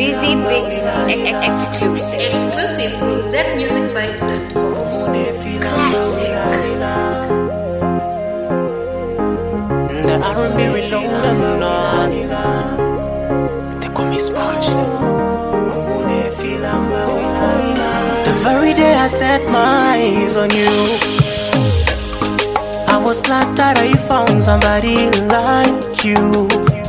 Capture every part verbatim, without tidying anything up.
Fizzy Beats exclusive. Exclusive from Z Music Bites dot com. Classic. The R and B reloaded now. They call me Smash. The very day I set my eyes on you, I was glad that I found somebody like you.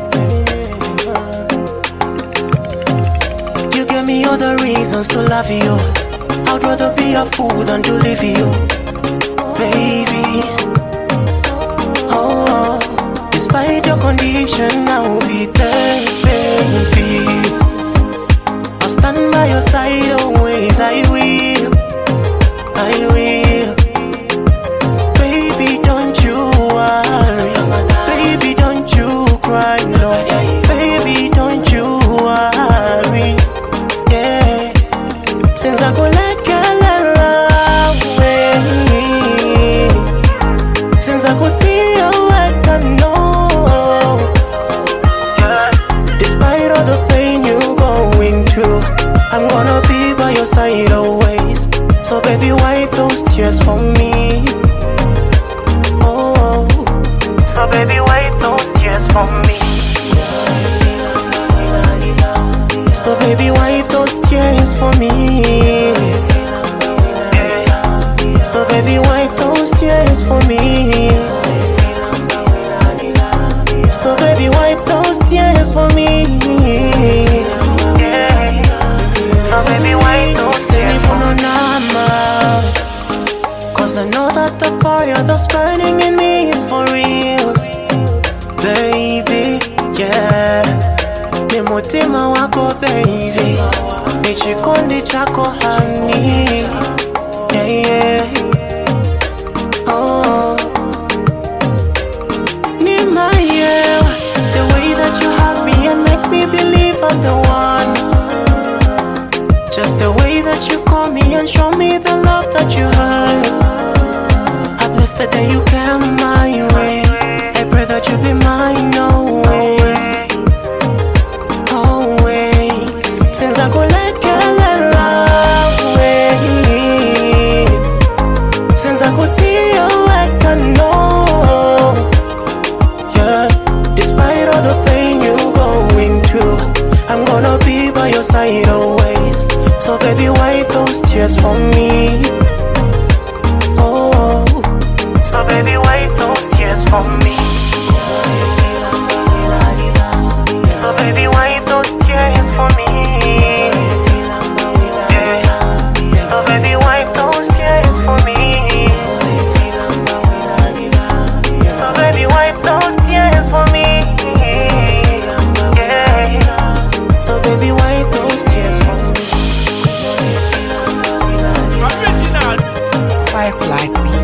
You gave me other reasons to love you. I'd rather be a fool than to leave you, baby. Oh, despite your condition, I will be there, baby. I'll stand by your side always, I will, I will. Baby, don't you worry, baby, don't you cry, no. Baby, don't you worry, yeah. Since I go like a away, since I go see you, I can know, yeah. Despite all the pain you're going through, I'm gonna be by your side always. So baby, wipe those tears for me. Oh, so baby, wipe those tears for me. So baby, wipe those tears for me. So baby, wipe those tears for me. So baby, wipe those tears for me. So baby, wipe those tears for me. Cause I know that the fire that's burning in me is for real, baby, yeah. Ni mutima wako baby, ni chikondi chako honey, yeah, yeah. Oh, ni mayewa, the way that you hug me and make me believe I'm the one. Just the way that you call me and show me the love that you have. I bless the day you came my way. I pray that you be mine always, always. Since I go like a away, since I go see you, I can know, yeah. Despite all the pain you're going through, I'm gonna be by your side always. So baby, wipe those tears for me. Oh, so baby, wipe those tears for me. So baby, wipe those tears for me. Yeah. So baby, wipe those tears for me. So baby, wipe those tears for me. Yeah. So baby, wipe those tears for me. Firefly Queen.